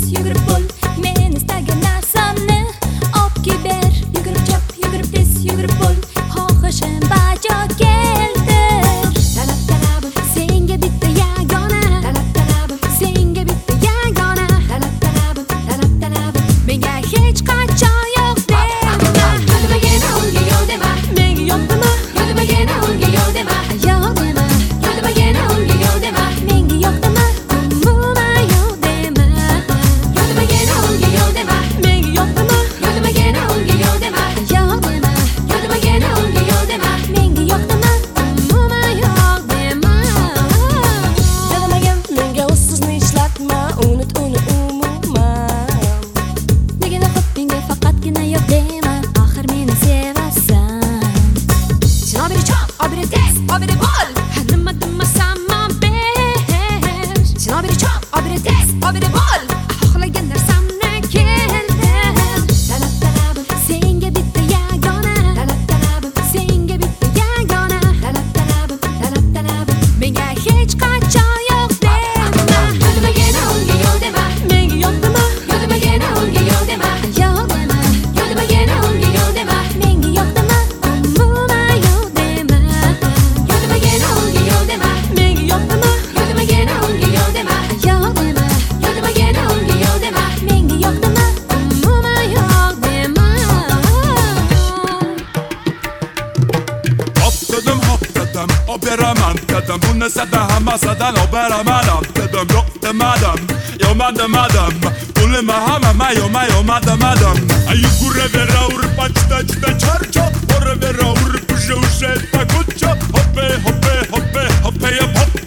yugurib bo'l. Men istagan narsamni olib ber. Yugurib chop, yugurib tez, yugurib bo'l. Xohishim bajo keldi. Talab talabim senga bitta yagona. Talab talabim senga bitta yagona. Talab talabim menga hech qachon yo'q dema. Yo'limagina unga yo'q dema. Menga yo'q dema. Yo'limagina unga yo'q dema. Yo'q dema. Yo'limagina unga yo'q dema. Menga yo'q dema. Umuman yo'q dema. Yo'limagina unga yo'q dema. Menga yo'q dema. Yo'limagina unga yo'q dema. Yo'q dema. Yo'limagina unga yo'q dema. Menga yo'q dema. Umuman yo'q dema. Yo'limagin menga o'zsizni ishlatma, unut uni umuman. Nega menga faqatgina yo'q dema. Axir meni sevasan. Obiri chop, obiri tez, obiri bo'l. Nima demasam ber. Obiri chop, obiri tez, obiri bo'l. Xohlagan narsamni keldi. Talab talabim senga bitta yagona. Talab talabim senga bitta yagona. Talab talabim menga hech qachon yo'q dema. Yo'limagina unga yo'q dema. Menga yo'q dema. Yo'limagina unga yo'q dema. Yo'q dema. Yo'limagina unga yo'q dema. Menga yo'q dema. Umuman yo'q dema. Yo'limagina unga yo'q dema. Menga yo'q dema. Yo'limagina unga yo'q dema. Yo'q dema. Yo'limagina unga yo'q dema. Menga yo'q dema. Umuman yo'q dema. Hopp dedim, oberaman dedim. Bunisidan hammasidan oberaman dedim. Yo'q demadim, yo'man demadim. Pulimi hamma yo'man demadim. Yuguraverib chita charchoq, boraverib usha ta kucha. Hoppe, hoppe, hoppe, hoppe, hoppe.